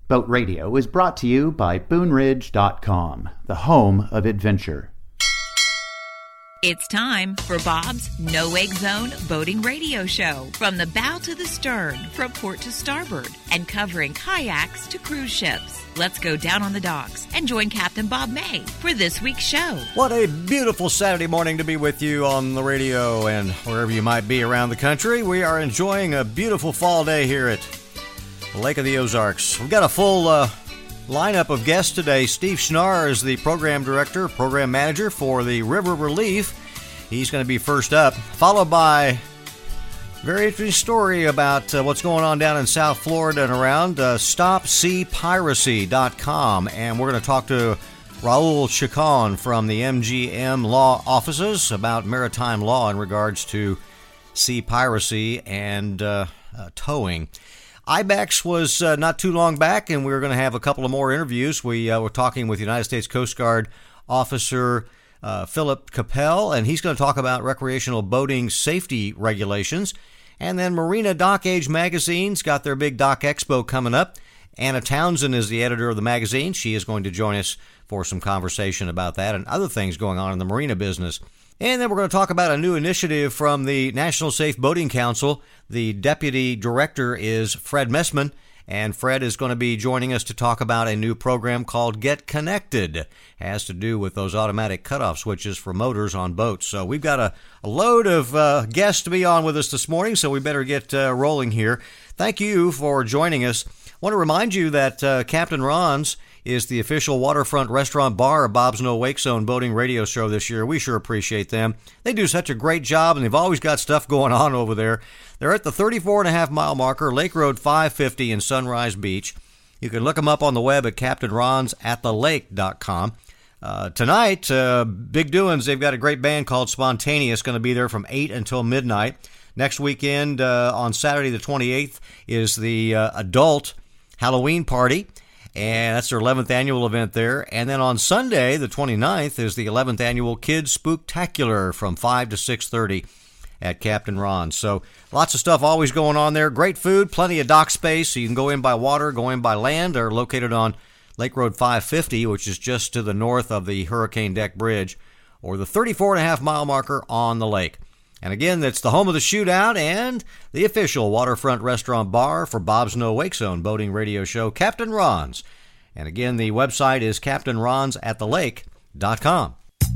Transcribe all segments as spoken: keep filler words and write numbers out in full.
Boat Radio is brought to you by Boone Ridge dot com, the home of adventure. It's time for Bob's No Wake Zone Boating Radio Show. From the bow to the stern, from port to starboard, and covering kayaks to cruise ships. Let's go down on the docks and join Captain Bob May for this week's show. What a beautiful Saturday morning to be with you on the radio and wherever you might be around the country. We are enjoying a beautiful fall day here at the Lake of the Ozarks. We've got a full uh, lineup of guests today. Steve Schnarr is the program director, program manager for the River Relief. He's going to be first up, followed by a very interesting story about uh, what's going on down in South Florida and around. Uh, stop sea piracy dot com. And we're going to talk to Raul Chacon from the M G M law offices about maritime law in regards to sea piracy and uh, uh, towing. I BEX was uh, not too long back, and we were going to have a couple of more interviews. We uh, were talking with United States Coast Guard Officer uh, Philip Capel, and he's going to talk about recreational boating safety regulations. And then Marina Dock Age magazine's got their big Dock Expo coming up. Anna Townsend is the editor of the magazine. She is going to join us for some conversation about that and other things going on in the marina business. And then we're going to talk about a new initiative from the National Safe Boating Council. The deputy director is Fred Messman, and Fred is going to be joining us to talk about a new program called Get Connected. It has to do with those automatic cutoff switches for motors on boats. So we've got a, a load of uh, guests to be on with us this morning, so we better get uh, rolling here. Thank you for joining us. I want to remind you that uh, Captain Ron's is the official waterfront restaurant bar of Bob's No Wake Zone Boating Radio Show this year. We sure appreciate them. They do such a great job, and they've always got stuff going on over there. They're at the thirty-four and a half mile marker, Lake Road five fifty in Sunrise Beach. You can look them up on the web at captain rons at the lake dot com. Uh, tonight, uh, big doings. They've got a great band called Spontaneous going to be there from eight until midnight. Next weekend, uh, on Saturday the twenty-eighth, is the uh, adult Halloween party. And that's their eleventh annual event there. And then on Sunday, the twenty-ninth, is the eleventh annual Kids Spooktacular from five to six thirty at Captain Ron's. So lots of stuff always going on there. Great food, plenty of dock space. So you can go in by water, go in by land. They're located on Lake Road five fifty, which is just to the north of the Hurricane Deck Bridge, or the thirty-four and a half mile marker on the lake. And again, that's the home of the shootout and the official waterfront restaurant bar for Bob's No Wake Zone Boating Radio Show, Captain Ron's. And again, the website is captain rons at the lake dot com.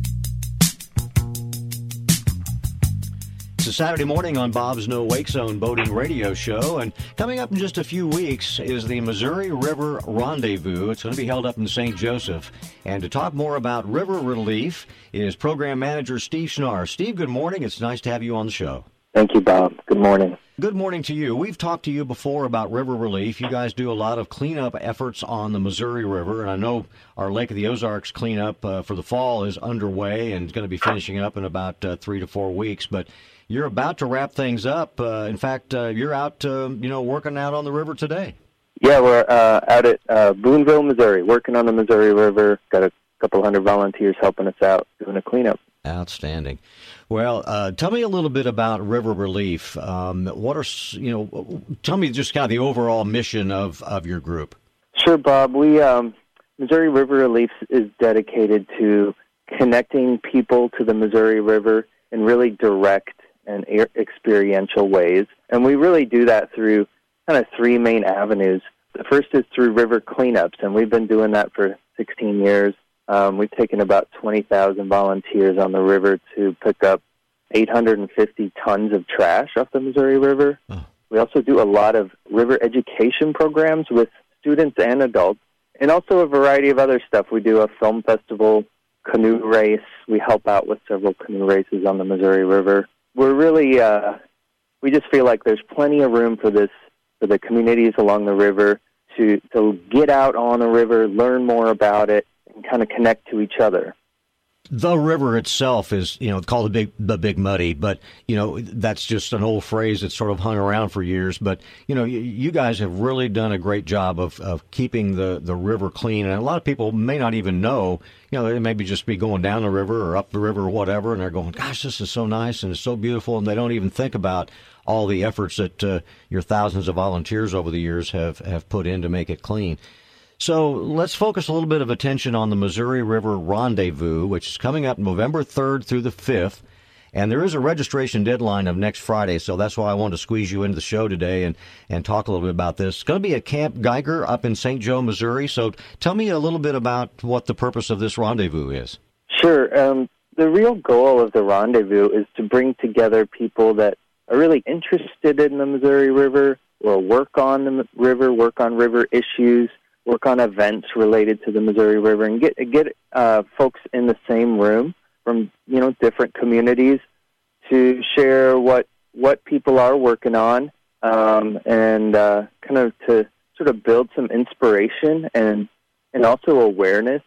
It's a Saturday morning on Bob's No Wake Zone Boating Radio Show, and coming up in just a few weeks is the Missouri River Rendezvous. It's going to be held up in Saint Joseph. And to talk more about River Relief is Program Manager Steve Schnarr. Steve, good morning. It's nice to have you on the show. Thank you, Bob. Good morning. Good morning to you. We've talked to you before about River Relief. You guys do a lot of cleanup efforts on the Missouri River, and I know our Lake of the Ozarks cleanup uh, for the fall is underway and is going to be finishing up in about uh, three to four weeks. But you're about to wrap things up. Uh, in fact, uh, you're out, uh, you know, working out on the river today. Yeah, we're uh, out at uh, Boonville, Missouri, working on the Missouri River. Got a couple hundred volunteers helping us out doing a cleanup. Outstanding. Well, uh, tell me a little bit about River Relief. Um, what are, you know, tell me just kind of the overall mission of, of your group. Sure, Bob. We, um, Missouri River Relief is dedicated to connecting people to the Missouri River in really direct and experiential ways. And we really do that through kind of three main avenues. The first is through river cleanups, and we've been doing that for sixteen years. Um, we've taken about twenty thousand volunteers on the river to pick up eight hundred fifty tons of trash off the Missouri River. Oh. We also do a lot of river education programs with students and adults, and also a variety of other stuff. We do a film festival, canoe race. We help out with several canoe races on the Missouri River. We're really, uh, we just feel like there's plenty of room for this, for the communities along the river to, to get out on the river, learn more about it, and kind of connect to each other. the river itself is, you know, called the Big the Big Muddy, but, you know, that's just an old phrase that's sort of hung around for years. But, you know, you, you guys have really done a great job of, of keeping the, the river clean. And a lot of people may not even know, you know, they maybe just be going down the river or up the river or whatever, and they're going, gosh, this is so nice and it's so beautiful, and they don't even think about all the efforts that uh, your thousands of volunteers over the years have, have put in to make it clean. So let's focus a little bit of attention on the Missouri River Rendezvous, which is coming up November third through the fifth. And there is a registration deadline of next Friday, so that's why I wanted to squeeze you into the show today and, and talk a little bit about this. It's going to be at Camp Geiger up in Saint Joe, Missouri. So tell me a little bit about what the purpose of this rendezvous is. Sure. Um, the real goal of the rendezvous is to bring together people that are really interested in the Missouri River, or work on the river, work on river issues, work on events related to the Missouri River, and get get uh, folks in the same room from, you know, different communities to share what what people are working on, um, and uh, kind of to sort of build some inspiration and and also awareness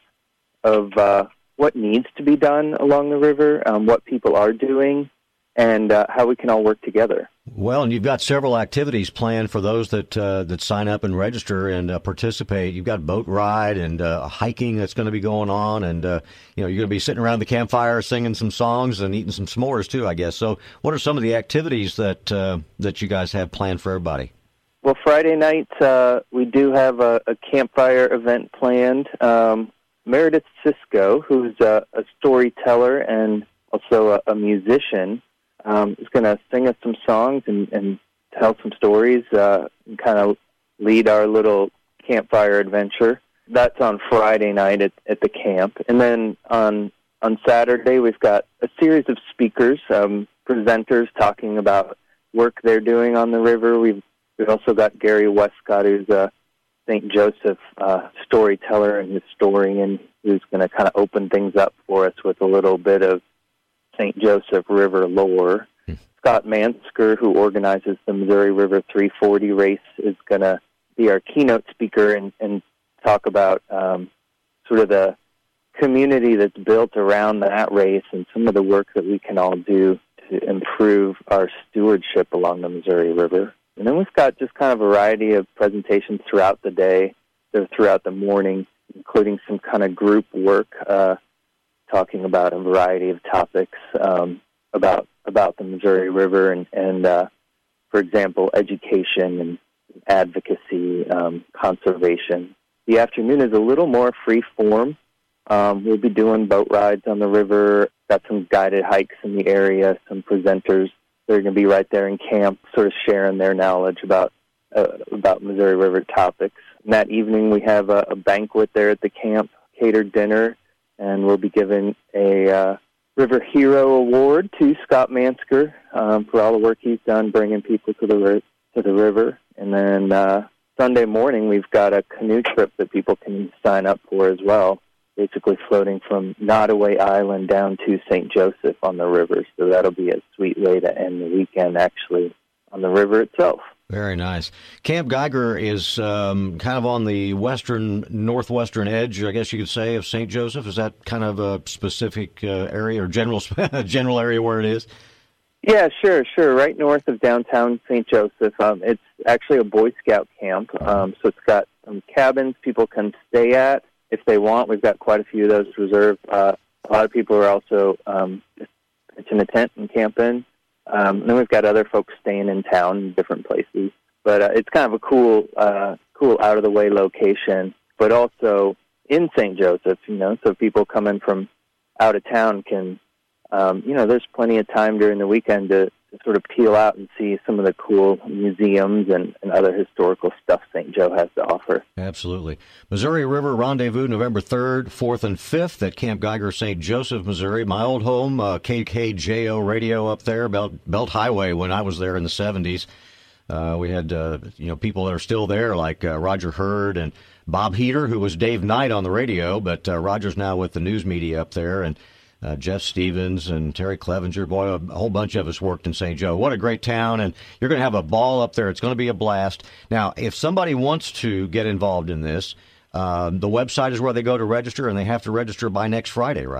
of uh, what needs to be done along the river, um, what people are doing, and uh, how we can all work together. Well, and you've got several activities planned for those that uh, that sign up and register and uh, participate. You've got boat ride and uh, hiking that's going to be going on, and uh, you know, you're going to be sitting around the campfire singing some songs and eating some s'mores too, I guess. So, what are some of the activities that uh, that you guys have planned for everybody? Well, Friday night uh, we do have a, a campfire event planned. Um, Meredith Cisco, who's a, a storyteller and also a, a musician, Um, is going to sing us some songs and, and tell some stories, uh, and kind of lead our little campfire adventure. That's on Friday night at, at the camp. And then on on Saturday, we've got a series of speakers, um, presenters talking about work they're doing on the river. We've, we've also got Gary Westcott, who's a Saint Joseph uh, storyteller and historian, who's going to kind of open things up for us with a little bit of Saint Joseph River lore. Hmm. Scott Mansker, who organizes the Missouri River three forty race, is going to be our keynote speaker and, and talk about um, sort of the community that's built around that race and some of the work that we can all do to improve our stewardship along the Missouri River. And then we've got just kind of a variety of presentations throughout the day, or throughout the morning, including some kind of group work, uh, talking about a variety of topics um, about about the Missouri River and, and uh, for example, education and advocacy, um, conservation. The afternoon is a little more free form. Um, we'll be doing boat rides on the river, got some guided hikes in the area, some presenters. They're going to be right there in camp, sort of sharing their knowledge about uh, about Missouri River topics. And that evening we have a, a banquet there at the camp, catered dinner, and we'll be giving a uh, River Hero Award to Scott Mansker um, for all the work he's done bringing people to the ri- to the river. And then uh, Sunday morning we've got a canoe trip that people can sign up for as well, basically floating from Nottoway Island down to Saint Joseph on the river. So that'll be a sweet way to end the weekend, actually, on the river itself. Very nice. Camp Geiger is um, kind of on the western, northwestern edge, I guess you could say, of Saint Joseph. Is that kind of a specific uh, area or general general area where it is? Yeah, sure, sure. Right north of downtown Saint Joseph. Um, it's actually a Boy Scout camp, um, so it's got some cabins people can stay at if they want. We've got quite a few of those reserved. Uh, a lot of people are also um, just pitching a tent and camping. Um, and then we've got other folks staying in town in different places. But uh, it's kind of a cool, uh, cool out-of-the-way location, but also in Saint Joseph, you know, so people coming from out of town can, um, you know, there's plenty of time during the weekend to, to sort of peel out and see some of the cool museums and, and other historical stuff Saint Joe has to offer. Absolutely. Missouri River Rendezvous, November third, fourth, and fifth at Camp Geiger, Saint Joseph, Missouri. My old home, uh, K K J O radio up there, Belt, Belt Highway, when I was there in the seventies. Uh, we had, uh, you know, people that are still there, like uh, Roger Hurd and Bob Heater, who was Dave Knight on the radio, but uh, Roger's now with the news media up there, and uh, Jeff Stevens and Terry Clevenger. Boy, a whole bunch of us worked in Saint Joe. What a great town, and you're going to have a ball up there. It's going to be a blast. Now, if somebody wants to get involved in this, uh, the website is where they go to register, and they have to register by next Friday, right?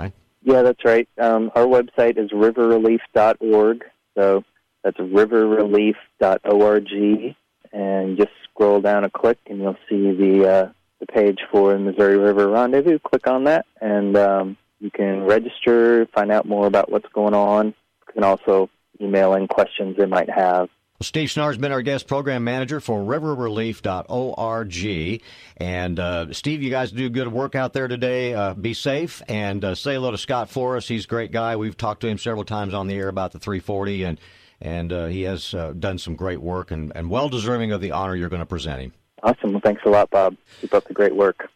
Yeah, that's right. Um, our website is river relief dot org, so that's river relief dot org, and just scroll down a click, and you'll see the uh, the page for Missouri River Rendezvous. Click on that, and um, you can register, find out more about what's going on. You can also email in questions they might have. Steve Schnarr's been our guest program manager for river relief dot org. And, uh, Steve, you guys do good work out there today. Uh, be safe, and uh, say hello to Scott for us. He's a great guy. We've talked to him several times on the air about the three forty, and and uh, he has uh, done some great work and, and well-deserving of the honor you're going to present him. Awesome. Well, thanks a lot, Bob. Keep up the great work.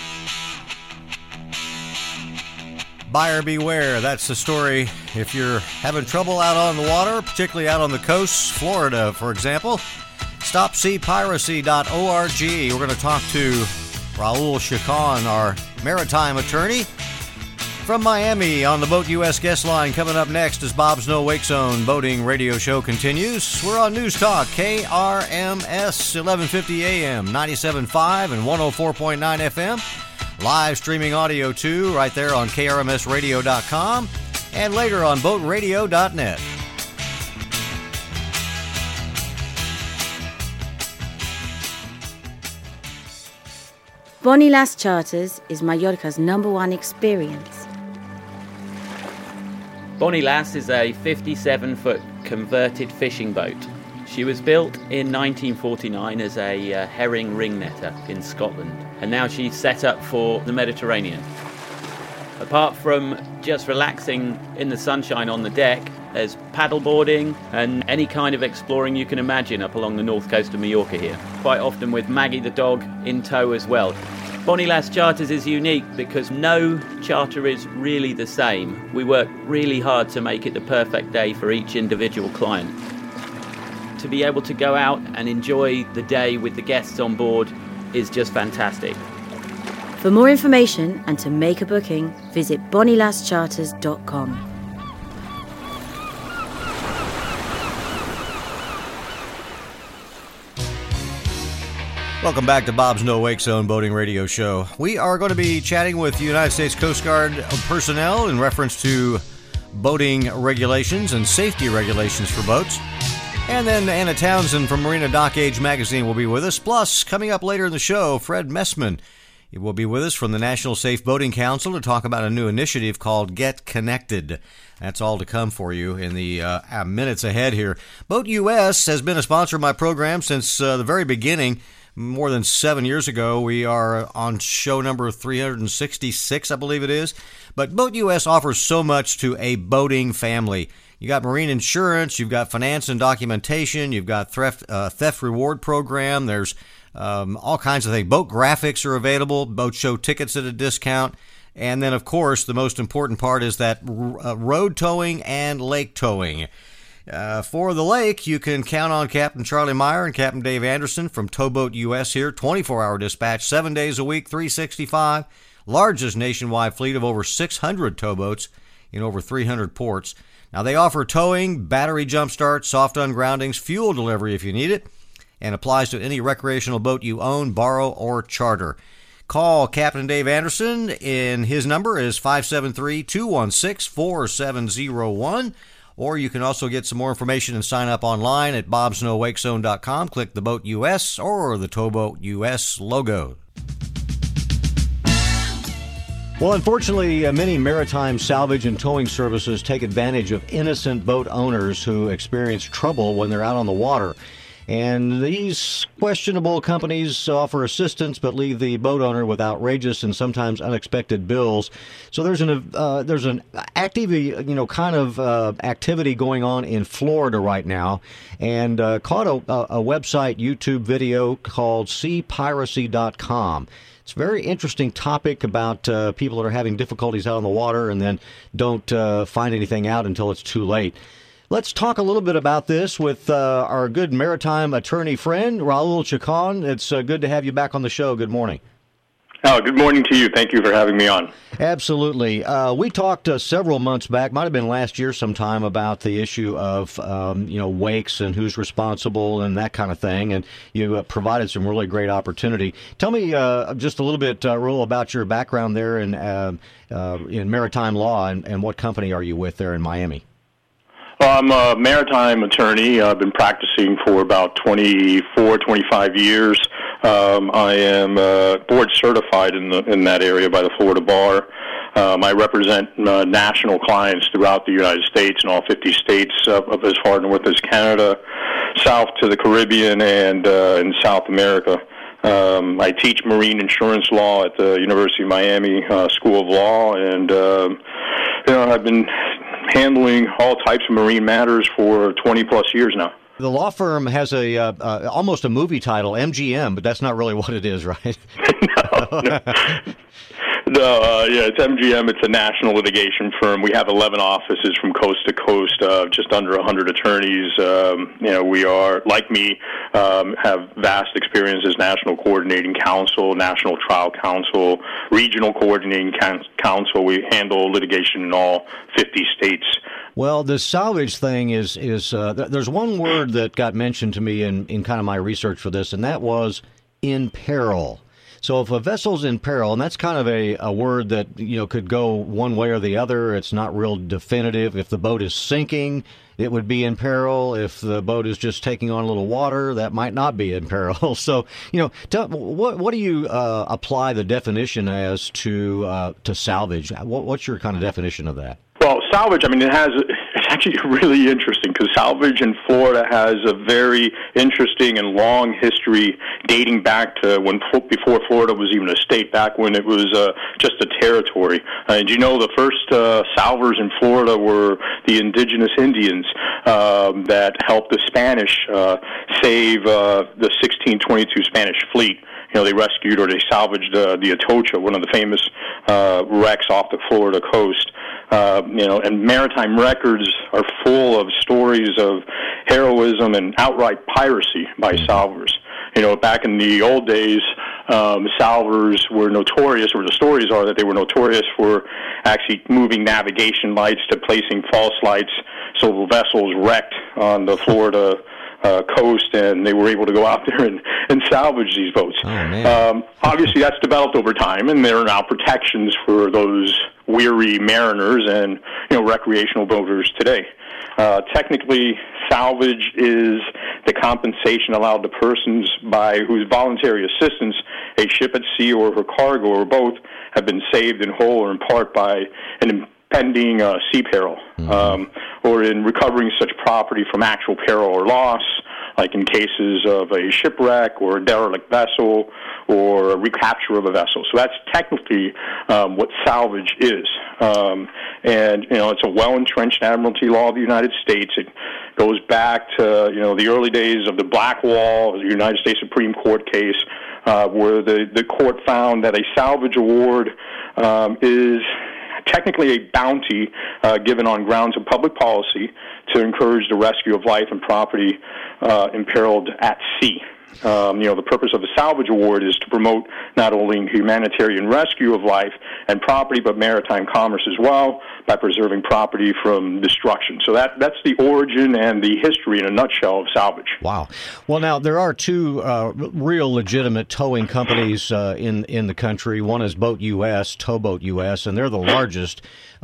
Buyer beware. That's the story. If you're having trouble out on the water, particularly out on the coast, Florida, for example, stop sea piracy dot org. We're going to talk to Raul Chacon, our maritime attorney from Miami, on the Boat U S guest line. Coming up next as Bob's No Wake Zone boating radio show continues. We're on News Talk, K R M S, eleven fifty A M, ninety-seven point five and one oh four point nine F M. Live streaming audio, too, right there on K R M S radio dot com and later on boat radio dot net. Bonnie Lass Charters is Mallorca's number one experience. Bonnie Lass is a fifty-seven foot converted fishing boat. She was built in nineteen forty-nine as a uh, herring ring netter in Scotland, and now she's set up for the Mediterranean. Apart from just relaxing in the sunshine on the deck, there's paddleboarding and any kind of exploring you can imagine up along the north coast of Mallorca here, quite often with Maggie the dog in tow as well. Bonnie Lass Charters is unique because no charter is really the same. We work really hard to make it the perfect day for each individual client. To be able to go out and enjoy the day with the guests on board is just fantastic. For more information and to make a booking, visit bonnie lass charters dot com. Welcome back to Bob's No Wake Zone Boating Radio Show. We are going to be chatting with United States Coast Guard personnel in reference to boating regulations and safety regulations for boats. And then Anna Townsend from Marina Dock Age magazine will be with us. Plus, coming up later in the show, Fred Messman will be with us from the National Safe Boating Council to talk about a new initiative called Get Connected. That's all to come for you in the uh, minutes ahead here. Boat U S has been a sponsor of my program since uh, the very beginning. More than seven years ago, we are on show number three hundred sixty-six, I believe it is. But Boat U S offers so much to a boating family. You got marine insurance, you've got finance and documentation, you've got theft, uh, theft reward program, there's um, all kinds of things. Boat graphics are available, boat show tickets at a discount, and then, of course, the most important part is that uh, road towing and lake towing. Uh, for the lake, you can count on Captain Charlie Meyer and Captain Dave Anderson from Towboat U S here, twenty-four hour dispatch, seven days a week, three sixty-five, largest nationwide fleet of over six hundred towboats in over three hundred ports. Now, they offer towing, battery jump starts, soft ungroundings, fuel delivery if you need it, and applies to any recreational boat you own, borrow, or charter. Call Captain Dave Anderson, and his number is five seven three, two one six, four seven zero one, or you can also get some more information and sign up online at bobs no wake zone dot com. Click the Boat U S or the Towboat U S logo. Well, unfortunately, uh, many maritime salvage and towing services take advantage of innocent boat owners who experience trouble when they're out on the water. And these questionable companies offer assistance but leave the boat owner with outrageous and sometimes unexpected bills. So there's an uh, there's an active, you know, kind of uh, activity going on in Florida right now, and uh, caught a, a website YouTube video called sea piracy dot com. It's a very interesting topic about uh, people that are having difficulties out on the water and then don't uh, find anything out until it's too late. Let's talk a little bit about this with uh, our good maritime attorney friend, Raul Chacon. It's uh, good to have you back on the show. Good morning. Oh, good morning to you. Thank you for having me on. Absolutely. Uh, we talked uh, several months back, might have been last year sometime, about the issue of um, you know wakes and who's responsible and that kind of thing, and you uh, provided some really great opportunity. Tell me uh, just a little bit, uh, Roel, about your background there in uh, uh, in maritime law, and, and what company are you with there in Miami? Well, I'm a maritime attorney. I've been practicing for about twenty-four, twenty-five years. Um, I am uh, board certified in the in that area by the Florida Bar. Um, I represent uh, national clients throughout the United States and all fifty states, uh, of as far north as Canada, south to the Caribbean, and uh, in South America. Um, I teach marine insurance law at the University of Miami uh, School of Law, and uh, you know I've been handling all types of marine matters for twenty plus years now. The law firm has a uh, uh, almost a movie title, M G M, but that's not really what it is, right? no, no. No, uh, yeah, it's M G M. It's a national litigation firm. We have eleven offices from coast to coast, uh, just under one hundred attorneys. Um, you know, we are, like me, um, have vast experience as national coordinating counsel, national trial counsel, regional coordinating counsel. We handle litigation in all fifty states. Well, the salvage thing is, is uh, th- there's one word that got mentioned to me in, in kind of my research for this, and that was in peril. So if a vessel's in peril, and that's kind of a, a word that, you know, could go one way or the other. It's not real definitive. If the boat is sinking, it would be in peril. If the boat is just taking on a little water, that might not be in peril. So, you know, tell, what what do you uh, apply the definition as to uh, to salvage? What, what's your kind of definition of that? Well, salvage, I mean, it has, it's actually really interesting because salvage in Florida has a very interesting and long history dating back to when, before Florida was even a state, back when it was uh, just a territory. Uh, and you know, the first uh, salvers in Florida were the indigenous Indians um, that helped the Spanish uh, save uh, the sixteen twenty-two Spanish fleet. You know, they rescued or they salvaged uh, the Atocha, one of the famous uh, wrecks off the Florida coast. Uh, you know, and maritime records are full of stories of heroism and outright piracy by salvers. You know, back in the old days, um, salvers were notorious, or the stories are that they were notorious for actually moving navigation lights to placing false lights, so vessels wrecked on the Florida Uh, coast, and they were able to go out there and, and salvage these boats. Oh, man. Um, obviously, that's developed over time, and there are now protections for those weary mariners and, you know, recreational boaters today. Uh, technically, salvage is the compensation allowed to persons by whose voluntary assistance a ship at sea or her cargo or both have been saved in whole or in part by an pending uh, sea peril, mm-hmm. um, or in recovering such property from actual peril or loss, like in cases of a shipwreck or a derelict vessel or a recapture of a vessel. So that's technically um, what salvage is. Um, and, you know, it's a well-entrenched admiralty law of the United States. It goes back to, you know, the early days of the Blackwall, the United States Supreme Court case, uh, where the, the court found that a salvage award um, is technically a bounty uh, given on grounds of public policy to encourage the rescue of life and property uh, imperiled at sea. Um, you know, the purpose of the salvage award is to promote not only humanitarian rescue of life and property, but maritime commerce as well by preserving property from destruction. So that that's the origin and the history in a nutshell of salvage. Wow. Well, now, there are two uh, real legitimate towing companies uh, in, in the country. One is Boat U S, Towboat U S, and they're the largest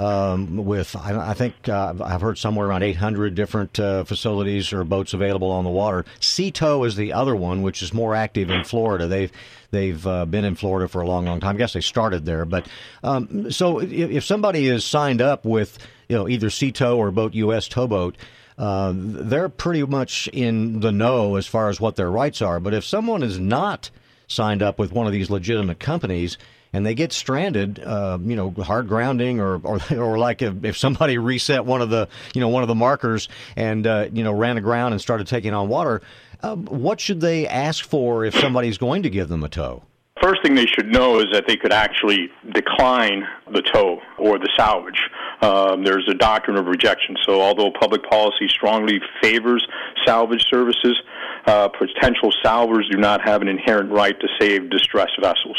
um, with, I, I think, uh, I've heard somewhere around eight hundred different uh, facilities or boats available on the water. Sea Tow is the other one, which is more active in Florida. They've they've uh, been in Florida for a long, long time. I guess they started there. But um, so if, if somebody is signed up with, you know, either Sea Tow or Boat U S Towboat, uh, they're pretty much in the know as far as what their rights are. But if someone is not signed up with one of these legitimate companies and they get stranded, uh, you know, hard grounding, or or, or like if, if somebody reset one of the, you know, one of the markers and uh, you know, ran aground and started taking on water, uh, what should they ask for if somebody's going to give them a tow? First thing they should know is that they could actually decline the tow or the salvage. Um, there's a doctrine of rejection. So although public policy strongly favors salvage services, uh, potential salvers do not have an inherent right to save distressed vessels.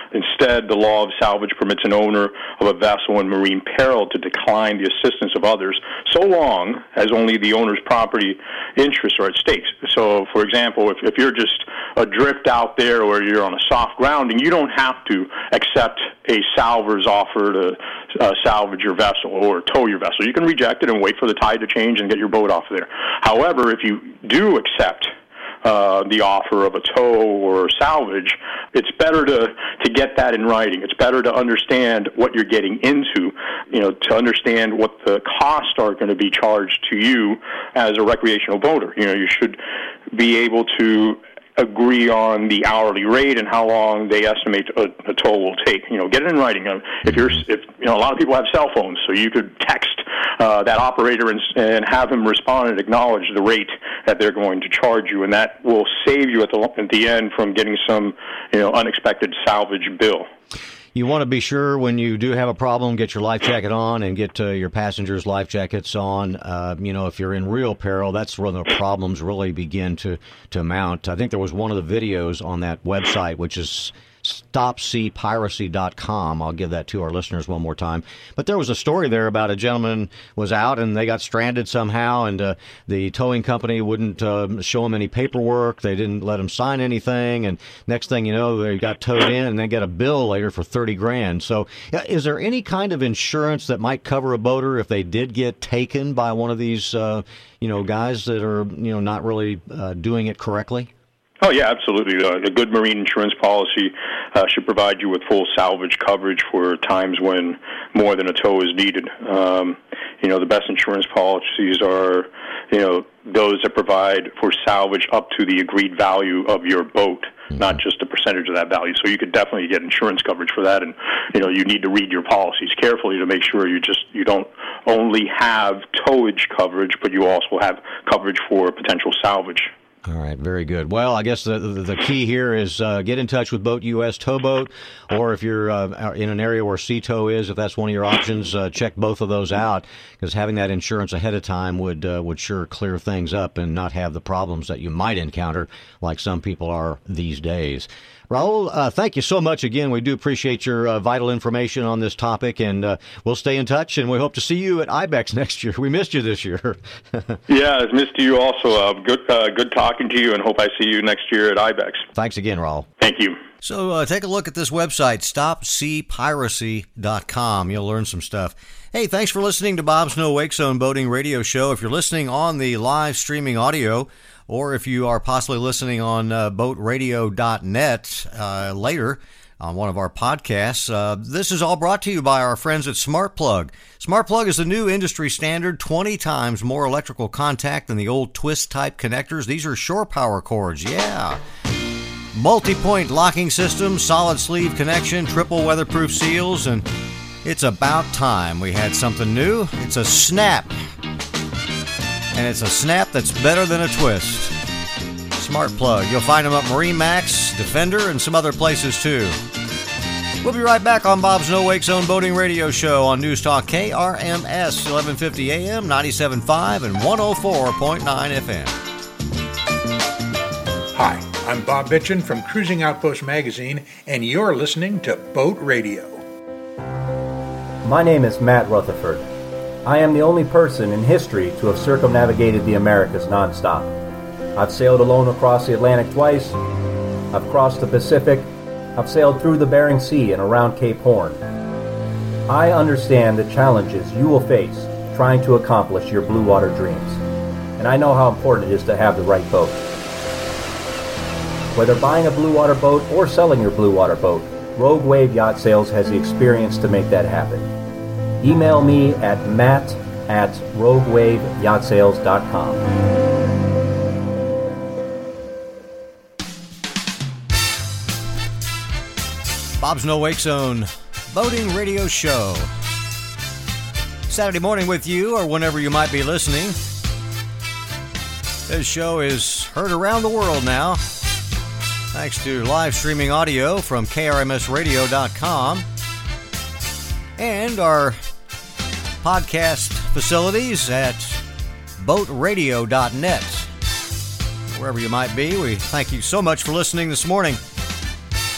Instead, the law of salvage permits an owner of a vessel in marine peril to decline the assistance of others so long as only the owner's property interests are at stake. So, for example, if, if you're just adrift out there or you're on a soft grounding, you don't have to accept a salver's offer to uh, salvage your vessel or tow your vessel. You can reject it and wait for the tide to change and get your boat off there. However, if you do accept Uh, the offer of a tow or salvage, it's better to, to get that in writing. It's better to understand what you're getting into, you know, to understand what the costs are going to be charged to you as a recreational boater. You know, you should be able to agree on the hourly rate and how long they estimate a, a tow will take. You know, get it in writing. If you're, if you know, a lot of people have cell phones, so you could text uh, that operator and, and have him respond and acknowledge the rate that they're going to charge you, and that will save you at the at the end from getting some, you know, unexpected salvage bill. You want to be sure when you do have a problem, get your life jacket on and get uh, your passengers' life jackets on. Uh, you know, if you're in real peril, that's where the problems really begin to, to mount. I think there was one of the videos on that website, which is stop sea piracy dot com. I'll give that to our listeners one more time. But there was a story there about a gentleman was out and they got stranded somehow, and uh, the towing company wouldn't uh, show him any paperwork. They didn't let him sign anything, and next thing you know, they got towed in and they get a bill later for thirty grand. So uh, is there any kind of insurance that might cover a boater if they did get taken by one of these uh, you know, guys that are, you know, not really uh, doing it correctly? Oh, yeah, absolutely. Uh, a good marine insurance policy uh, should provide you with full salvage coverage for times when more than a tow is needed. Um, you know, the best insurance policies are, you know, those that provide for salvage up to the agreed value of your boat, mm-hmm. not just a percentage of that value. So you could definitely get insurance coverage for that, and, you know, you need to read your policies carefully to make sure you just you don't only have towage coverage, but you also have coverage for potential salvage. All right, very good. Well, I guess the the, the key here is uh, get in touch with Boat U S Towboat, or if you're uh, in an area where Sea Tow is, if that's one of your options, uh, check both of those out, because having that insurance ahead of time would uh, would sure clear things up and not have the problems that you might encounter like some people are these days. Raul, uh, thank you so much again. We do appreciate your uh, vital information on this topic, and uh, we'll stay in touch, and we hope to see you at I BEX next year. We missed you this year. Yeah, I've missed you also. Uh, good uh, good talking to you, and hope I see you next year at I BEX. Thanks again, Raul. Thank you. So uh, take a look at this website, stop sea piracy dot com. You'll learn some stuff. Hey, thanks for listening to Bob's No Wake Zone Boating Radio Show. If you're listening on the live streaming audio, or if you are possibly listening on uh, boat radio dot net uh, later on one of our podcasts, uh, this is all brought to you by our friends at SmartPlug. SmartPlug is the new industry standard, twenty times more electrical contact than the old twist-type connectors. These are shore power cords, yeah. Multi-point locking system, solid sleeve connection, triple weatherproof seals, and it's about time we had something new. It's a snap. And it's a snap that's better than a twist. SmartPlug. You'll find them at Marine Max, Defender, and some other places too. We'll be right back on Bob's No Wake Zone Boating Radio Show on News Talk K R M S, eleven fifty A M, ninety-seven point five, and one oh four point nine F M. Hi, I'm Bob Bitchin from Cruising Outpost Magazine, and you're listening to Boat Radio. My name is Matt Rutherford. I am the only person in history to have circumnavigated the Americas nonstop. I've sailed alone across the Atlantic twice. I've crossed the Pacific. I've sailed through the Bering Sea and around Cape Horn. I understand the challenges you will face trying to accomplish your blue water dreams, and I know how important it is to have the right boat. Whether buying a blue water boat or selling your blue water boat, Rogue Wave Yacht Sales has the experience to make that happen. Email me at matt at rogue wave yacht sales dot com. Bob's No Wake Zone Boating Radio Show. Saturday morning with you, or whenever you might be listening. This show is heard around the world now, thanks to live streaming audio from K R M S radio dot com and our podcast facilities at boat radio dot net. Wherever you might be, we thank you so much for listening this morning.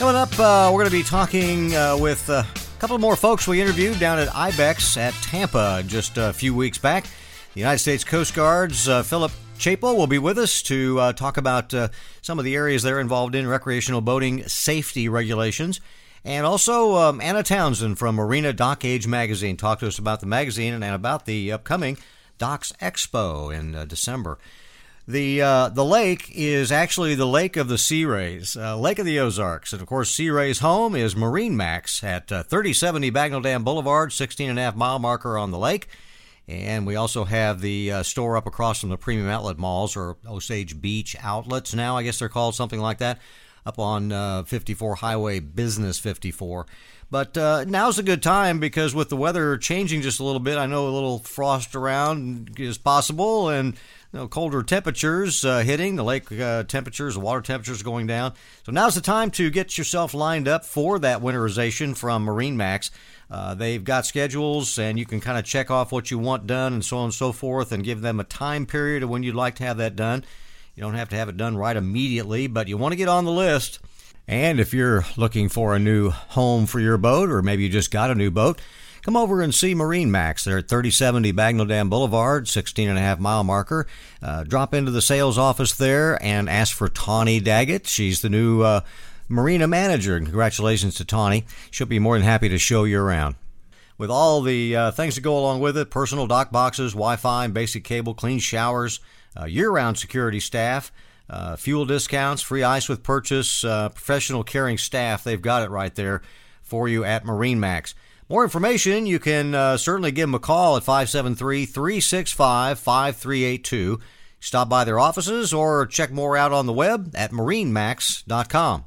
Coming up, uh, we're going to be talking uh, with uh, a couple more folks we interviewed down at IBEX at Tampa just a few weeks back. The United States Coast Guard's uh, Philip Chapel will be with us to uh, talk about uh, some of the areas they're involved in, recreational boating safety regulations. And also um, Anna Townsend from Marina Dock Age Magazine talked to us about the magazine and about the upcoming Docks Expo in uh, December. The uh, the lake is actually the Lake of the Sea Rays, uh, Lake of the Ozarks. And, of course, Sea Rays' home is MarineMax at uh, thirty seventy Bagnell Dam Boulevard, sixteen and a half mile marker on the lake. And we also have the uh, store up across from the Premium Outlet Malls, or Osage Beach Outlets now, I guess they're called, something like that, up on uh, fifty-four Highway Business fifty-four. But uh, now's a good time because with the weather changing just a little bit, I know a little frost around is possible, and you know, colder temperatures uh, hitting, the lake uh, temperatures, the water temperatures going down. So now's the time to get yourself lined up for that winterization from MarineMax. Uh, they've got schedules, and you can kind of check off what you want done and so on and so forth and give them a time period of when you'd like to have that done. You don't have to have it done right immediately, but you want to get on the list. And if you're looking for a new home for your boat, or maybe you just got a new boat, come over and see MarineMax. They're at thirty seventy Bagnell Dam Boulevard, sixteen and a half mile marker. Uh, drop into the sales office there and ask for Tawny Daggett. She's the new uh, Marina manager. Congratulations to Tawny. She'll be more than happy to show you around. With all the uh, things that go along with it, personal dock boxes, Wi-Fi, and basic cable, clean showers, uh, year-round security staff, uh, fuel discounts, free ice with purchase, uh, professional caring staff, they've got it right there for you at MarineMax. More information, you can uh, certainly give them a call at five seven three, three six five, five three eight two. Stop by their offices or check more out on the web at marine max dot com.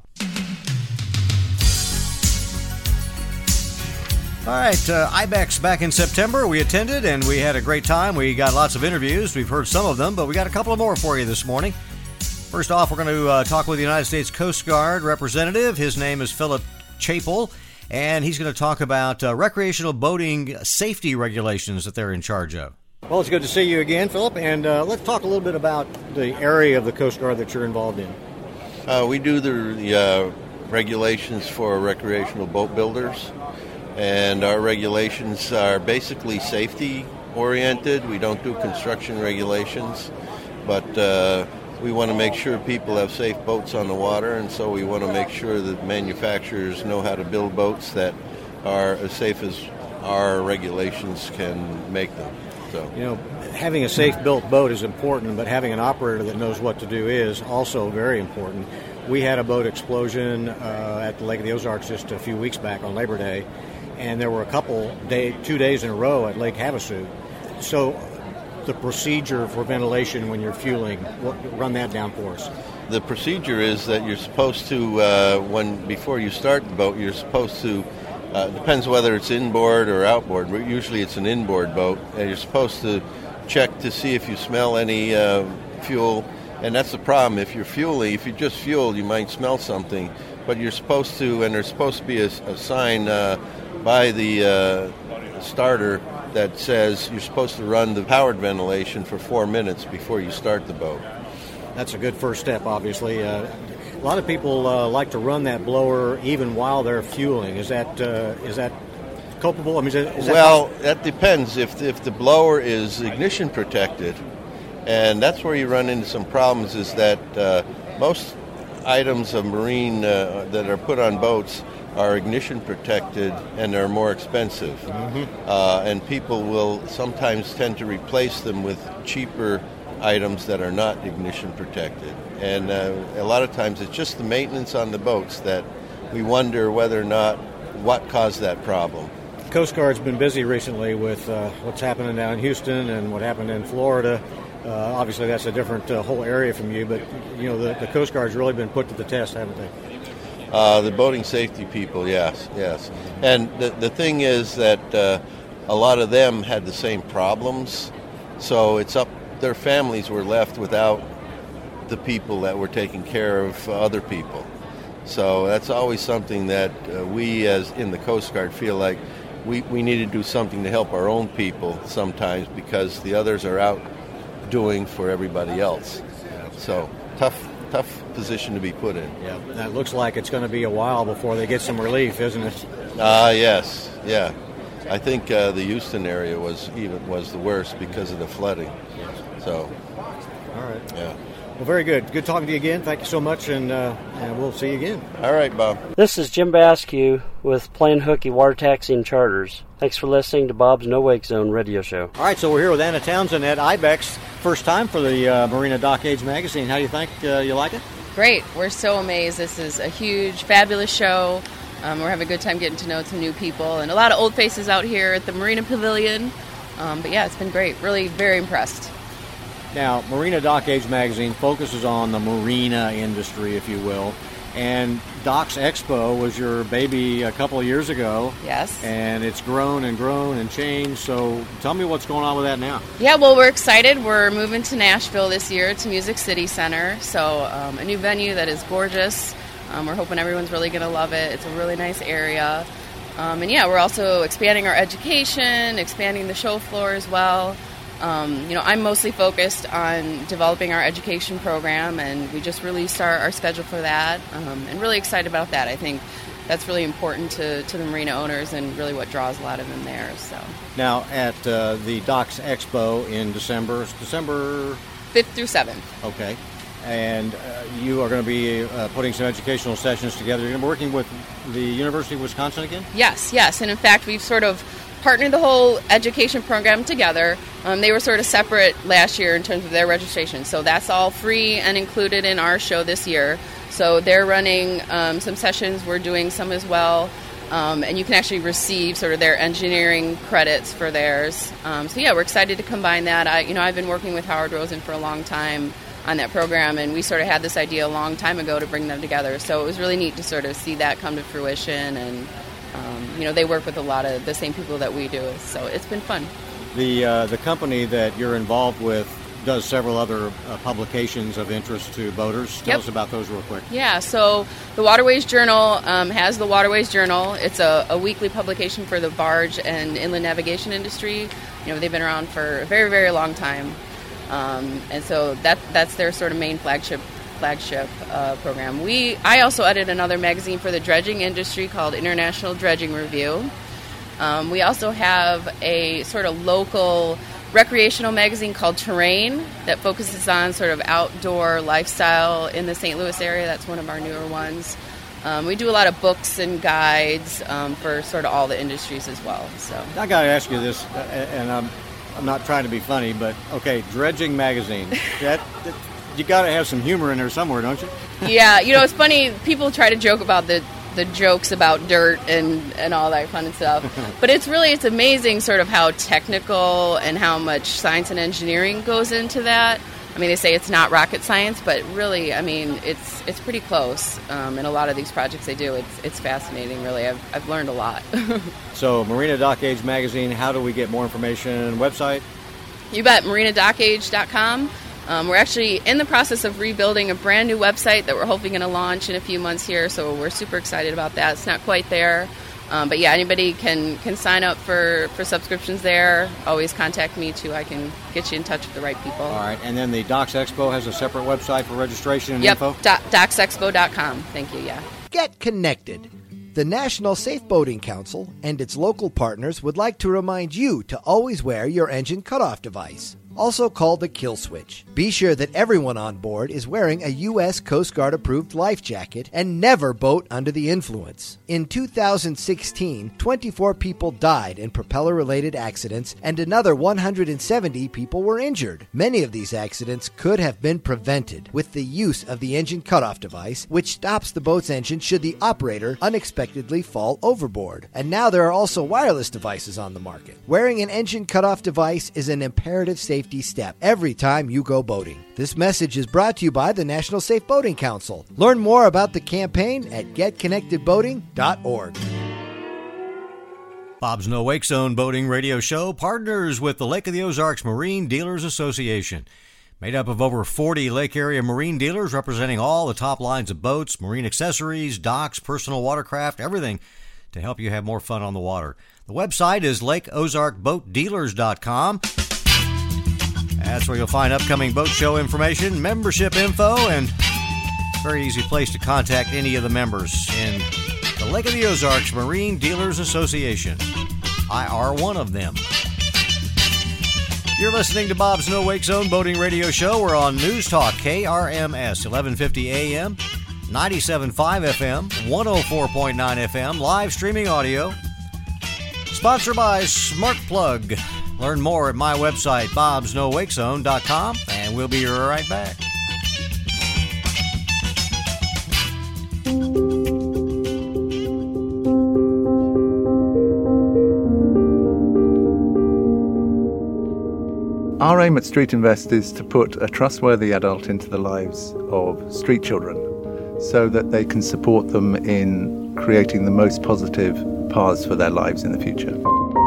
All right, uh, IBEX back in September. We attended and we had a great time. We got lots of interviews. We've heard some of them, but we got a couple more for you this morning. First off, we're going to uh, talk with the United States Coast Guard representative. His name is Philip Chapel, and he's going to talk about uh, recreational boating safety regulations that they're in charge of. Well, it's good to see you again, Philip, and uh, let's talk a little bit about the area of the Coast Guard that you're involved in. Uh, we do the, the uh, regulations for recreational boat builders, and our regulations are basically safety-oriented. We don't do construction regulations, but uh, we want to make sure people have safe boats on the water, and so we want to make sure that manufacturers know how to build boats that are as safe as our regulations can make them. So, you know, having a safe-built boat is important, but having an operator that knows what to do is also very important. We had a boat explosion uh, at the Lake of the Ozarks just a few weeks back on Labor Day, and there were a couple, day, two days in a row at Lake Havasu. So the procedure for ventilation when you're fueling, run that down for us. The procedure is that you're supposed to, uh, when before you start the boat, you're supposed to, uh, depends whether it's inboard or outboard, but usually it's an inboard boat, and you're supposed to check to see if you smell any uh, fuel, and that's the problem. If you're fueling, if you just fuel, you might smell something, but you're supposed to, and there's supposed to be a, a sign uh, by the uh, starter that says you're supposed to run the powered ventilation for four minutes before you start the boat. That's a good first step, obviously. Uh, a lot of people uh, like to run that blower even while they're fueling. Is that uh, is that culpable? I mean, is that, is that well, possible? That depends. If if the blower is ignition protected, and that's where you run into some problems, is that uh, most items of marine uh, that are put on boats are ignition protected and are more expensive. Mm-hmm. Uh, and people will sometimes tend to replace them with cheaper items that are not ignition protected. And uh, a lot of times it's just the maintenance on the boats that we wonder whether or not what caused that problem. The Coast Guard's been busy recently with uh, what's happening down in Houston and what happened in Florida. Uh, obviously that's a different uh, whole area from you, but you know the, the Coast Guard's really been put to the test, haven't they? Uh, the boating safety people, yes, yes. And the the thing is that uh, a lot of them had the same problems, so it's up, their families were left without the people that were taking care of other people. So that's always something that uh, we as in the Coast Guard feel like we, we need to do something to help our own people sometimes because the others are out doing for everybody else. So tough, tough position to be put in. Yeah, that looks like it's going to be a while before they get some relief, isn't it? Ah, uh, yes, yeah. I think uh, the Houston area was even was the worst because of the flooding. Yes. So, all right. Yeah. Well, very good. Good talking to you again. Thank you so much, and, uh, and we'll see you again. All right, Bob. This is Jim Basque with Plain Hooky Water Taxi and Charters. Thanks for listening to Bob's No Wake Zone radio show. All right, so we're here with Anna Townsend at IBEX. First time for the uh, Marina Dock Age magazine. How do you think? Uh, you like it? Great. We're so amazed. This is a huge, fabulous show. Um, we're having a good time getting to know some new people and a lot of old faces out here at the Marina Pavilion. Um, but yeah, it's been great. Really very impressed. Now, Marina Dock Age magazine focuses on the marina industry, if you will. And Docks Expo was your baby a couple of years ago. Yes. And it's grown and grown and changed. So tell me what's going on with that now. Yeah, well, we're excited. We're moving to Nashville this year to Music City Center. So um, a new venue that is gorgeous. Um, we're hoping everyone's really going to love it. It's a really nice area. Um, and yeah, we're also expanding our education, expanding the show floor as well. Um, you know, I'm mostly focused on developing our education program, and we just released our, our schedule for that, um, and really excited about that. I think that's really important to, to the marina owners and really what draws a lot of them there. So now at uh, the Docks Expo in December, it's December fifth through seventh. Okay, and uh, you are going to be uh, putting some educational sessions together. You're going to be working with the University of Wisconsin again? Yes, yes, and in fact, we've sort of partnered the whole education program together. Um, they were sort of separate last year in terms of their registration, so that's all free and included in our show this year. So they're running um, some sessions, we're doing some as well, um, and you can actually receive sort of their engineering credits for theirs. Um, so yeah, we're excited to combine that. I, you know, I've been working with Howard Rosen for a long time on that program, and we sort of had this idea a long time ago to bring them together. So it was really neat to sort of see that come to fruition, and Um, you know, they work with a lot of the same people that we do, so it's been fun. The uh, the company that you're involved with does several other uh, publications of interest to boaters. Tell Yep. us about those real quick. Yeah, so the Waterways Journal um, has the Waterways Journal. It's a, a weekly publication for the barge and inland navigation industry. You know, they've been around for a very, very long time, um, and so that that's their sort of main flagship flagship uh, program. We I also edit another magazine for the dredging industry called International Dredging Review. Um, we also have a sort of local recreational magazine called Terrain that focuses on sort of outdoor lifestyle in the Saint Louis area. That's one of our newer ones. Um, we do a lot of books and guides um, for sort of all the industries as well. So I got to ask you this, uh, and I'm I'm not trying to be funny, but okay, dredging magazine. that, that You got to have some humor in there somewhere, don't you? Yeah, you know, it's funny. People try to joke about the, the jokes about dirt and, and all that fun stuff. But it's really, it's amazing sort of how technical and how much science and engineering goes into that. I mean, they say it's not rocket science, but really, I mean, it's it's pretty close. Um, in a lot of these projects they do, it's it's fascinating, really. I've, I've learned a lot. So, Marina Dock Age magazine, how do we get more information? Website? You bet, marina dock age dot com. Um, we're actually in the process of rebuilding a brand new website that we're hoping going to launch in a few months here, so we're super excited about that. It's not quite there, um, but yeah, anybody can, can sign up for, for subscriptions there. Always contact me, too. I can get you in touch with the right people. All right, and then the Docks Expo has a separate website for registration and yep, info? Yep, docks expo dot com. Thank you, yeah. Get connected. The National Safe Boating Council and its local partners would like to remind you to always wear your engine cutoff device, also called the kill switch. Be sure that everyone on board is wearing a U S Coast Guard approved life jacket and never boat under the influence. In two thousand sixteen, twenty-four people died in propeller-related accidents and another one hundred seventy people were injured. Many of these accidents could have been prevented with the use of the engine cutoff device, which stops the boat's engine should the operator unexpectedly fall overboard. And now there are also wireless devices on the market. Wearing an engine cutoff device is an imperative safety step every time you go boating. This message is brought to you by the National Safe Boating Council. Learn more about the campaign at get connected boating dot org. Bob's No Wake Zone Boating Radio Show partners with the Lake of the Ozarks Marine Dealers Association. Made up of over forty lake area marine dealers representing all the top lines of boats, marine accessories, docks, personal watercraft, everything to help you have more fun on the water. The website is lake ozark boat dealers dot com. That's where you'll find upcoming boat show information, membership info, and Very easy place to contact any of the members in the Lake of the Ozarks Marine Dealers Association. I are one of them. You're listening to Bob's No Wake Zone Boating Radio Show. We're on News Talk K R M S, eleven fifty A M, ninety-seven point five F M, one oh four point nine F M, live streaming audio. Sponsored by Smart Plug. Learn more at my website, bobs no wake zone dot com, and we'll be right back. Our aim at Street Invest is to put a trustworthy adult into the lives of street children so that they can support them in creating the most positive paths for their lives in the future.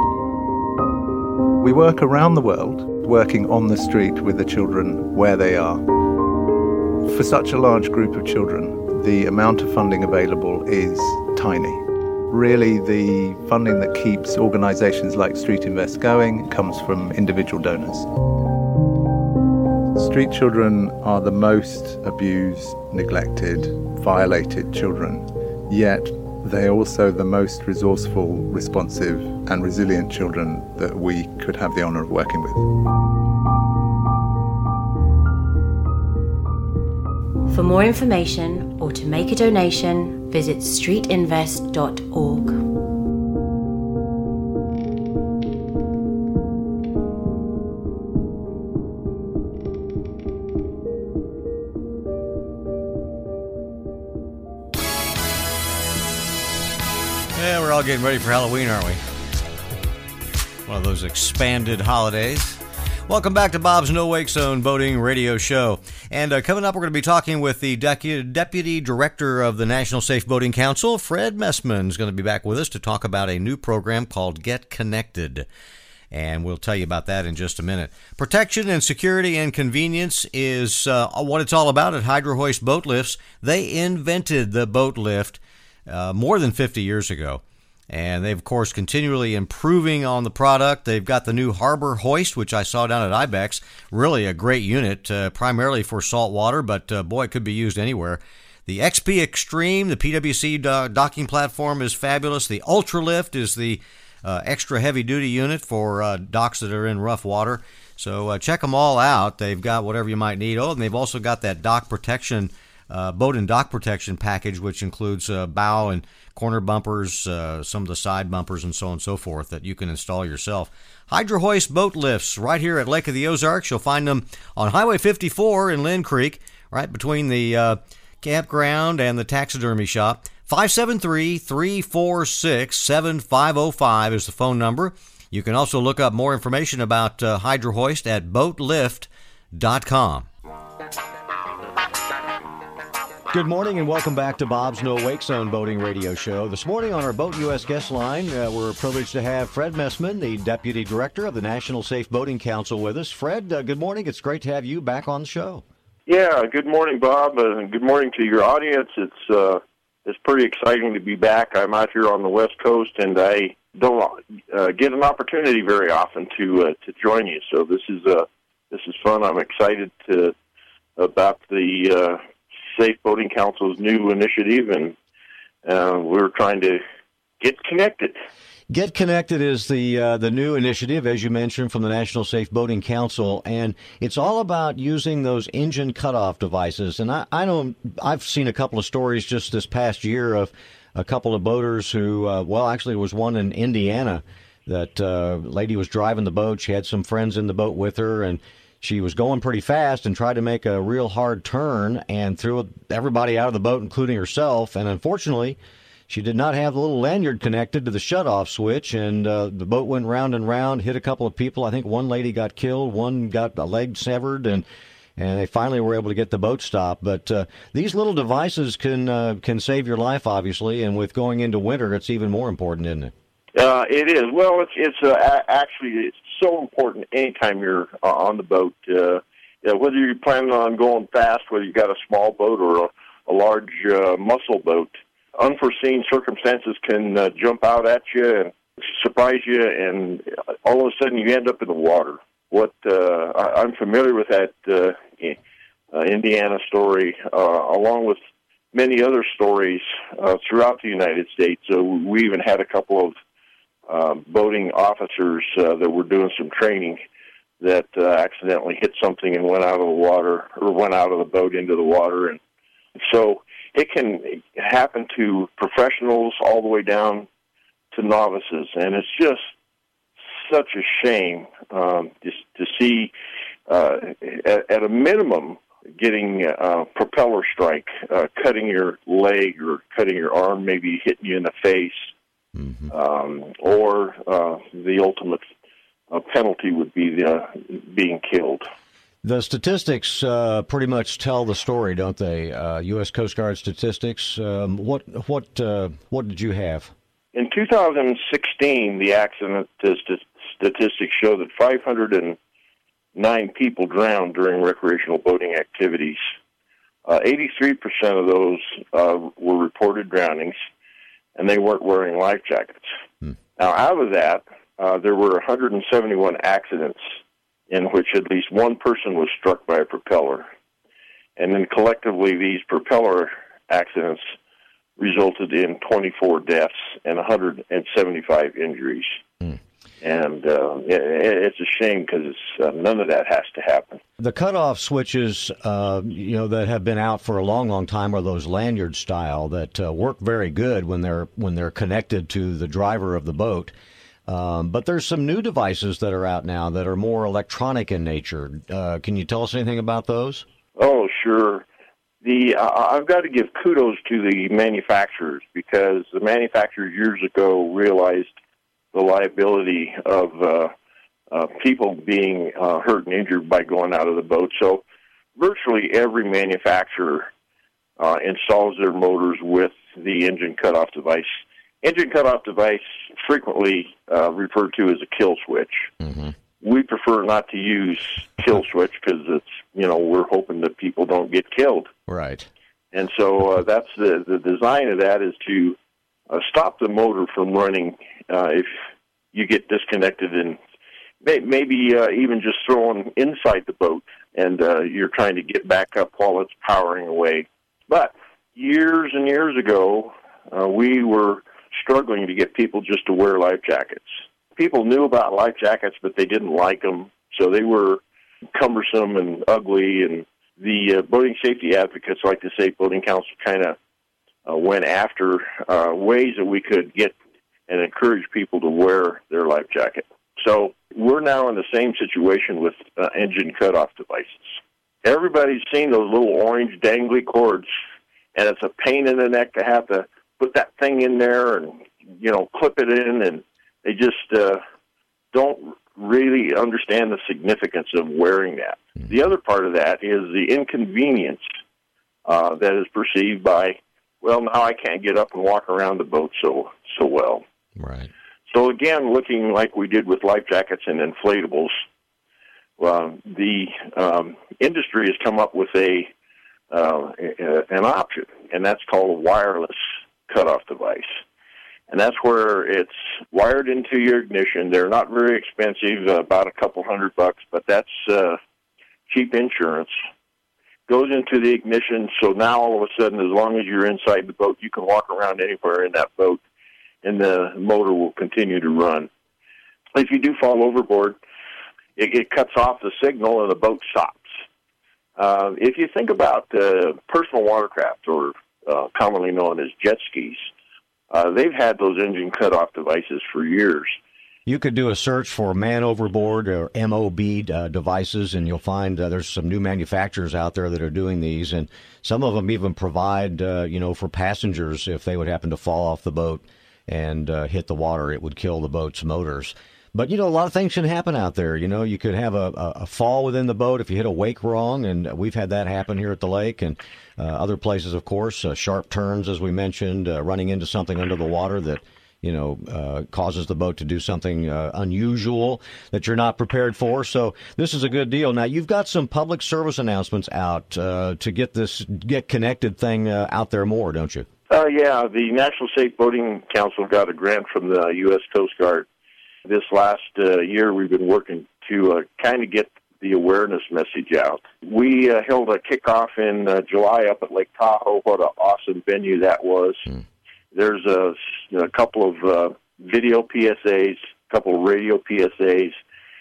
We work around the world, working on the street with the children where they are. For such a large group of children, the amount of funding available is tiny. Really, the funding that keeps organisations like Street Invest going comes from individual donors. Street children are the most abused, neglected, violated children, yet they're also the most resourceful, responsive and resilient children that we could have the honour of working with. For more information or to make a donation, visit street invest dot org. Yeah, we're all getting ready for Halloween, aren't we? One of those expanded holidays. Welcome back to Bob's No Wake Zone Boating Radio Show. And uh, coming up, we're going to be talking with the Decu- Deputy Director of the National Safe Boating Council, Fred Messman, is going to be back with us to talk about a new program called Get Connected. And we'll tell you about that in just a minute. Protection and security and convenience is uh, what it's all about at Hydro Hoist Boat Lifts. They invented the boat lift uh, more than fifty years ago. And they've, of course, continually improving on the product. They've got the new Harbor Hoist, which I saw down at I BEX. Really a great unit, uh, primarily for salt water, but uh, boy, it could be used anywhere. The X P Extreme, the P W C do- docking platform, is fabulous. The Ultra Lift is the uh, extra heavy-duty unit for uh, docks that are in rough water. So uh, check them all out. They've got whatever you might need. Oh, and they've also got that dock protection, uh, boat and dock protection package, which includes uh, bow and corner bumpers, uh, some of the side bumpers, and so on and so forth that you can install yourself. Hydro Hoist Boat Lifts right here at Lake of the Ozarks. You'll find them on Highway fifty-four in Lynn Creek, right between the uh, campground and the taxidermy shop. five seven three, three four six, seven five oh five is the phone number. You can also look up more information about uh, Hydro Hoist at boat lift dot com. Good morning and welcome back to Bob's No Wake Zone Boating Radio Show. This morning on our Boat U S guest line, uh, we're privileged to have Fred Messman, the Deputy Director of the National Safe Boating Council, with us. Fred, uh, good morning. It's great to have you back on the show. Yeah, good morning, Bob, uh, and good morning to your audience. It's uh, it's pretty exciting to be back. I'm out here on the West Coast, and I don't uh, get an opportunity very often to uh, to join you. So this is uh, this is fun. I'm excited to about the uh, Safe Boating Council's new initiative, and uh, we're trying to get connected. Get Connected is the uh, the new initiative, as you mentioned, from the National Safe Boating Council, and it's all about using those engine cutoff devices. And I, I know I've seen a couple of stories just this past year of a couple of boaters who, uh, well, actually, there was one in Indiana that uh, lady was driving the boat. She had some friends in the boat with her, and she was going pretty fast and tried to make a real hard turn and threw everybody out of the boat, including herself. And unfortunately, she did not have the little lanyard connected to the shutoff switch, and uh, the boat went round and round, hit a couple of people. I think one lady got killed, one got a leg severed, and and they finally were able to get the boat stopped. But uh, these little devices can uh, can save your life, obviously, and with going into winter, it's even more important, isn't it? Uh, it is. Well, it's it's uh, actually it's so important anytime you're uh, on the boat. Uh, yeah, whether you're planning on going fast, whether you got a small boat or a, a large uh, muscle boat, unforeseen circumstances can uh, jump out at you and surprise you, and all of a sudden you end up in the water. What uh, I, I'm familiar with that uh, uh, Indiana story, uh, along with many other stories uh, throughout the United States. So we even had a couple of uh, boating officers uh, that were doing some training that uh, accidentally hit something and went out of the water, or went out of the boat into the water. And so it can happen to professionals all the way down to novices, and it's just such a shame um, just to see, uh, at, at a minimum, getting a uh, propeller strike, uh, cutting your leg or cutting your arm, maybe hitting you in the face, mm-hmm. um, or uh, the ultimate uh, penalty would be the, uh, being killed. The statistics uh, pretty much tell the story, don't they? Uh, U S Coast Guard statistics. Um, what what uh, what did you have? In two thousand sixteen, the accident statistics show that five hundred nine people drowned during recreational boating activities. Uh, eighty-three percent of those uh, were reported drownings, and they weren't wearing life jackets. Hmm. Now, out of that, uh, there were one hundred seventy-one accidents in which at least one person was struck by a propeller. And then collectively, these propeller accidents resulted in twenty-four deaths and one hundred seventy-five injuries. Hmm. And uh, it, it's a shame because uh, none of that has to happen. The cutoff switches, uh, you know, that have been out for a long, long time are those lanyard style that uh, work very good when they're when they're connected to the driver of the boat. Um, but there's some new devices that are out now that are more electronic in nature. Uh, can you tell us anything about those? Oh, sure. The uh, I've got to give kudos to the manufacturers, because the manufacturers years ago realized the liability of uh, uh, people being uh, hurt and injured by going out of the boat. So virtually every manufacturer uh, installs their motors with the engine cutoff device. Engine cutoff device, frequently uh, referred to as a kill switch. Mm-hmm. We prefer not to use kill switch because it's, you know, we're hoping that people don't get killed. Right. And so uh, that's the, the design of that is to uh, stop the motor from running uh, if you get disconnected and may, maybe uh, even just thrown inside the boat and uh, you're trying to get back up while it's powering away. But years and years ago, uh, we were struggling to get people just to wear life jackets. People knew about life jackets, but they didn't like them, so they were cumbersome and ugly, and the uh, boating safety advocates, like the Safe Boating Council, kind of uh, went after uh, ways that we could get and encourage people to wear their life jacket. So we're now in the same situation with uh, engine cutoff devices. Everybody's seen those little orange dangly cords, and it's a pain in the neck to have to put that thing in there and, you know, clip it in, and they just uh, don't really understand the significance of wearing that. Mm-hmm. The other part of that is the inconvenience uh, that is perceived by, well, now I can't get up and walk around the boat so so well. Right. So again, looking like we did with life jackets and inflatables, uh, the um, industry has come up with a uh, an option, and that's called a wireless cutoff device. And that's where it's wired into your ignition. They're not very expensive, uh, about a couple hundred bucks, but that's uh, cheap insurance. Goes into the ignition, so now all of a sudden, as long as you're inside the boat, you can walk around anywhere in that boat, and the motor will continue to run. If you do fall overboard, it, it cuts off the signal and the boat stops. Uh, if you think about uh, personal watercraft, or uh, commonly known as jet skis, uh, they've had those engine cutoff devices for years. You could do a search for man overboard or M O B uh, devices, and you'll find uh, there's some new manufacturers out there that are doing these, and some of them even provide, uh, you know, for passengers, if they would happen to fall off the boat and uh, hit the water, it would kill the boat's motors. But, you know, a lot of things can happen out there. You know, you could have a, a, a fall within the boat if you hit a wake wrong, and we've had that happen here at the lake and uh, other places, of course. Uh, sharp turns, as we mentioned, uh, running into something under the water that, you know, uh, causes the boat to do something uh, unusual that you're not prepared for. So this is a good deal. Now, you've got some public service announcements out uh, to get this Get Connected thing uh, out there more, don't you? Uh, yeah, the National Safe Boating Council got a grant from the U S Coast Guard. This last uh, year, we've been working to uh, kind of get the awareness message out. We uh, held a kickoff in uh, July up at Lake Tahoe. What an awesome venue that was. Mm. There's a, a couple of uh, video P S As, a couple of radio P S As,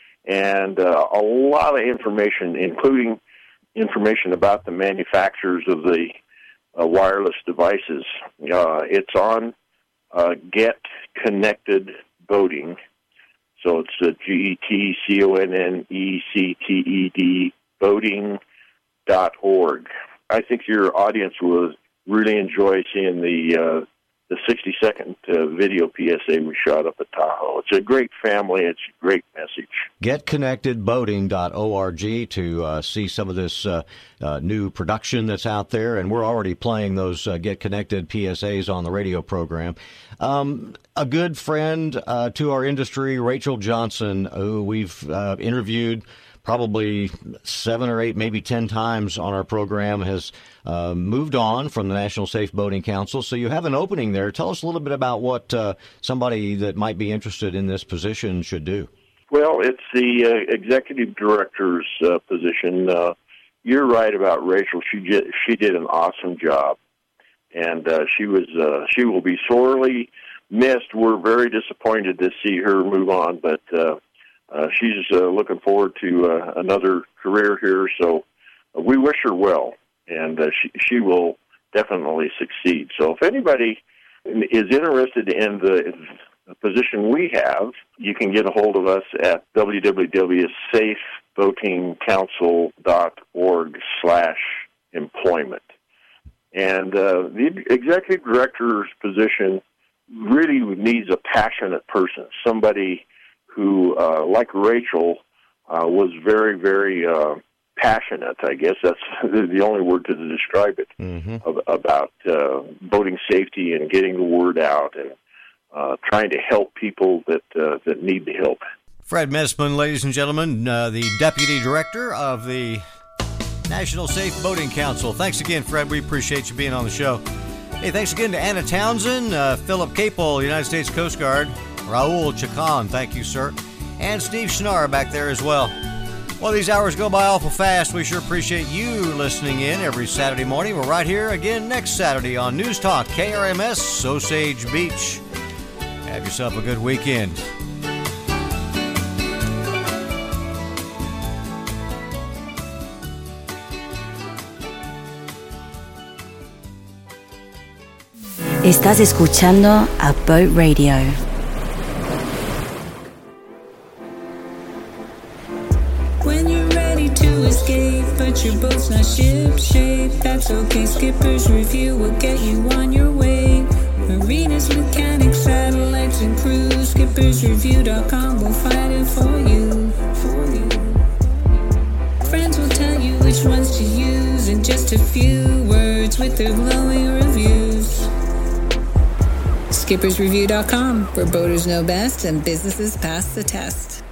and uh, a lot of information, including information about the manufacturers of the uh, wireless devices. Uh, it's on uh, Get Connected Boating. So it's uh, G E T C O N N E C T E D boating dot org. I think your audience will really enjoy seeing the uh, the sixty-second uh, video P S A we shot up at Tahoe. It's a great family. It's a great message. get connected boating dot org to uh, see some of this uh, uh, new production that's out there, and we're already playing those uh, Get Connected P S As on the radio program. Um, a good friend uh, to our industry, Rachel Johnson, who we've uh, interviewed probably seven or eight, maybe ten times on our program, has uh, moved on from the National Safe Boating Council. So you have an opening there. Tell us a little bit about what uh, somebody that might be interested in this position should do. Well, it's the uh, executive director's uh, position. Uh, you're right about Rachel. She did, she did an awesome job, and uh, she was uh, she will be sorely missed. We're very disappointed to see her move on, but uh, uh, she's uh, looking forward to uh, another career here. So uh, we wish her well, and uh, she she will definitely succeed. So if anybody is interested in the position we have, you can get a hold of us at w w w dot safe boating council dot org slash employment. And uh, the executive director's position really needs a passionate person, somebody who, uh, like Rachel, uh, was very, very uh, passionate, I guess that's the only word to describe it, mm-hmm. of, about uh, boating safety and getting the word out and uh, trying to help people that uh, that need the help. Fred Messman, ladies and gentlemen, uh, the Deputy Director of the National Safe Boating Council. Thanks again, Fred. We appreciate you being on the show. Hey, thanks again to Anna Townsend, uh, Philip Capel, United States Coast Guard, Raul Chacon, thank you, sir, and Steve Schnarr back there as well. Well, these hours go by awful fast. We sure appreciate you listening in every Saturday morning. We're right here again next Saturday on News Talk, K R M S, Osage Beach. Have yourself a good weekend. Estás escuchando a Boat Radio. When you're ready to escape, but your boat's not ship shape, that's okay. Skipper's Review will get you on your way. Marinas, mechanics, satellites, and crews. Skippers Review dot com will find it for you. For you. Friends will tell you which ones to use in just a few words with their glowing reviews. Skippers Review dot com, where boaters know best and businesses pass the test.